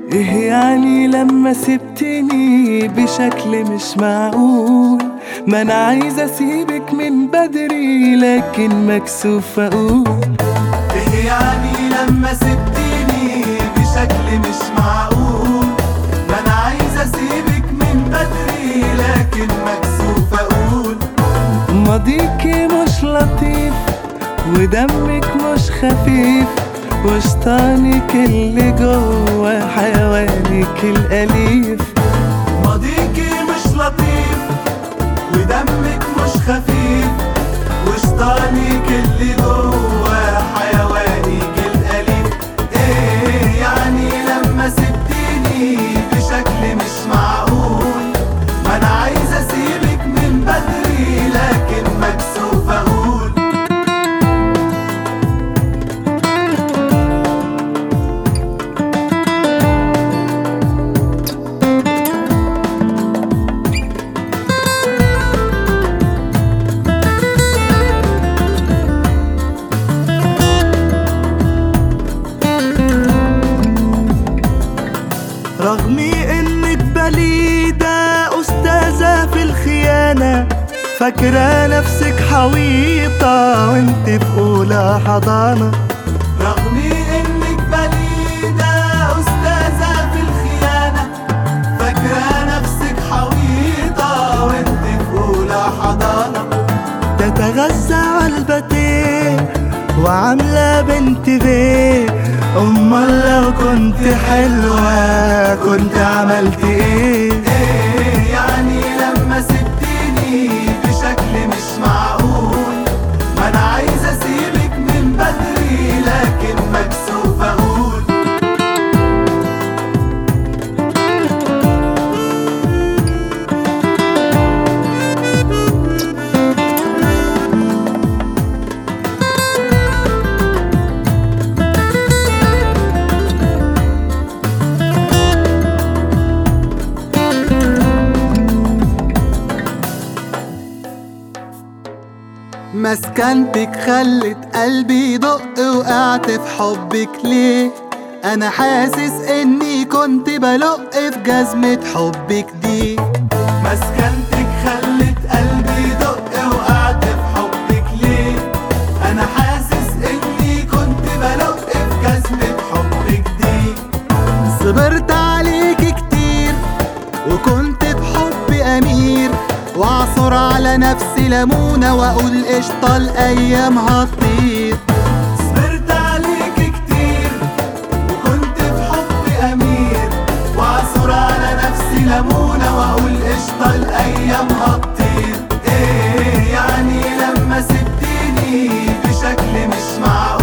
ايه يعني لما سبتني بشكل مش معقول؟ ما انا عايز اسيبك من بدري لكن مكسوف اقول. ايه يعني لما سبتني بشكل مش معقول؟ ما انا عايز اسيبك من بدري لكن مكسوف اقول. ماضيكي مش لطيف ودمك مش خفيف، وشطانك اللي جوا حيوانك الأليف. ماضيكي مش لطيف ودمك مش خفيف، وشطانك اللي جوا حيوانك الأليف. ايه يعني لما سبتيني بشكل مش معقول؟ ما انا عايز اسيبك من بدري لكن مكسوف اقول. رغم انك بليدة أستاذة في الخيانة، فاكرة نفسك حويطة وانت في أولى حضانة. رغم انك بليدة أستاذة في الخيانة، فاكرة نفسك حويطة وانت في أولى حضانة. تتغذى على الباتيه وعاملة بنت بيه، أمال لو كنت حلوة كنت عملت ايه؟ ايه يعني لما سبتيني بشكل مش معقول؟ ما انا عايز اسيبك من بدري لكن مكسوف اقول. مسكنتك خلت قلبي يدق، وقعت في حبك ليه؟ انا حاسس اني كنت بلق في جزمة حبك دي. مسكنتك خلت قلبي يدق، وقعت في حبك ليه؟ انا حاسس اني كنت بلق في جزمة حبك دي. صبرت عليك كتير وكنت بحب امير، واعصر على نفسي ليمونة واقول قشطة الايام هتطير. صبرت عليك كتير وكنت بحب امير، واعصر على نفسي ليمونة واقول قشطة الايام هتطير. ايه يعني لما سبتيني بشكل مش معقول؟